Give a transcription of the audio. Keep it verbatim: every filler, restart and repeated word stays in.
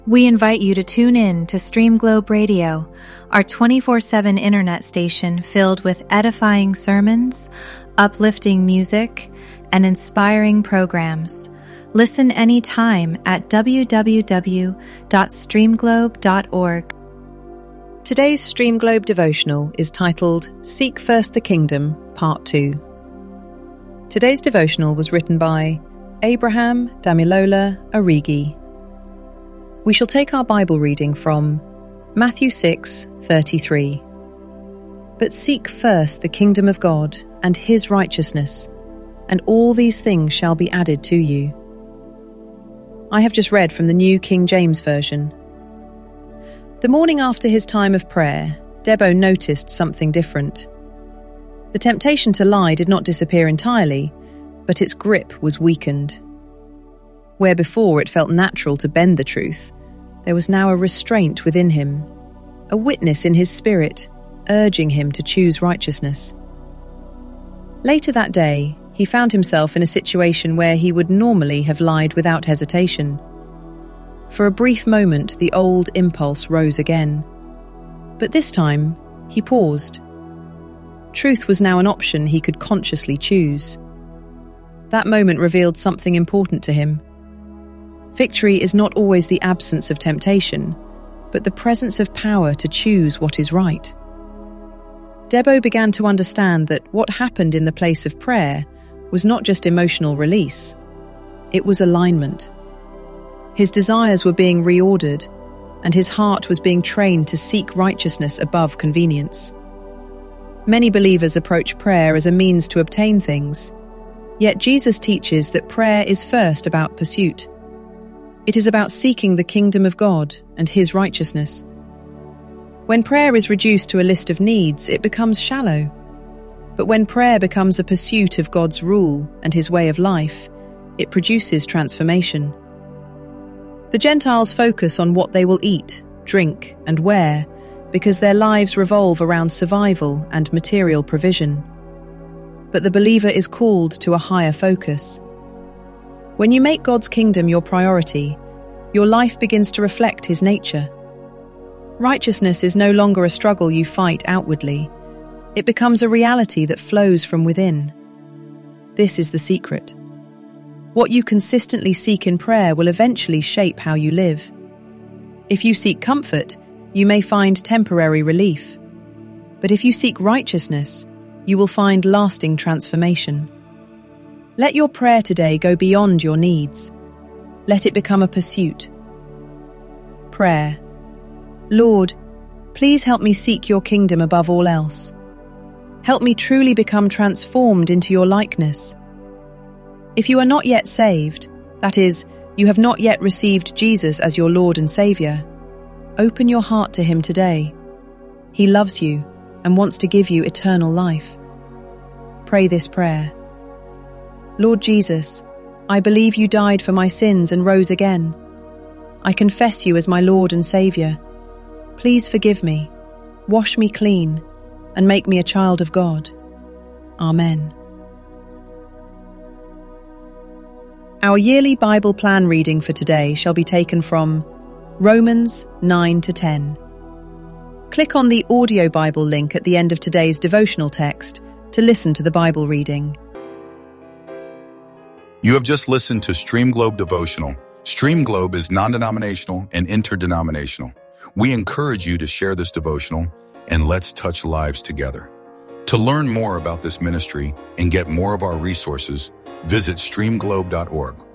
We invite you to tune in to Stream Globe Radio, our twenty-four seven internet station filled with edifying sermons, uplifting music, and inspiring programs. Listen anytime at w w w dot stream globe dot org. Today's Stream Globe devotional is titled Seek First the Kingdom, Part two. Today's devotional was written by Abraham Damilola Origi. We shall take our Bible reading from Matthew six thirty-three. But seek first the kingdom of God and his righteousness, and all these things shall be added to you. I have just read from the New King James Version. The morning after his time of prayer, Debo noticed something different. The temptation to lie did not disappear entirely, but its grip was weakened. Where before it felt natural to bend the truth, there was now a restraint within him, a witness in his spirit, urging him to choose righteousness. Later that day, he found himself in a situation where he would normally have lied without hesitation. For a brief moment, the old impulse rose again. But this time, he paused. Truth was now an option he could consciously choose. That moment revealed something important to him. Victory is not always the absence of temptation, but the presence of power to choose what is right. Debo began to understand that what happened in the place of prayer was not just emotional release. It was alignment. His desires were being reordered, and his heart was being trained to seek righteousness above convenience. Many believers approach prayer as a means to obtain things, yet Jesus teaches that prayer is first about pursuit. It is about seeking the kingdom of God and his righteousness. When prayer is reduced to a list of needs, it becomes shallow. But when prayer becomes a pursuit of God's rule and his way of life, it produces transformation. The Gentiles focus on what they will eat, drink, and wear because their lives revolve around survival and material provision. But the believer is called to a higher focus. When you make God's kingdom your priority, your life begins to reflect his nature. Righteousness is no longer a struggle you fight outwardly. It becomes a reality that flows from within. This is the secret. What you consistently seek in prayer will eventually shape how you live. If you seek comfort, you may find temporary relief. But if you seek righteousness, you will find lasting transformation. Let your prayer today go beyond your needs. Let it become a pursuit. Prayer. Lord, please help me seek your kingdom above all else. Help me truly become transformed into your likeness. If you are not yet saved, that is, you have not yet received Jesus as your Lord and Saviour, open your heart to him today. He loves you and wants to give you eternal life. Pray this prayer. Lord Jesus, I believe you died for my sins and rose again. I confess you as my Lord and Saviour. Please forgive me, wash me clean, and make me a child of God. Amen. Our yearly Bible plan reading for today shall be taken from Romans nine to ten. Click on the audio Bible link at the end of today's devotional text to listen to the Bible reading. You have just listened to Stream Globe Devotional. Stream Globe is non-denominational and interdenominational. We encourage you to share this devotional and let's touch lives together. To learn more about this ministry and get more of our resources, visit stream globe dot org.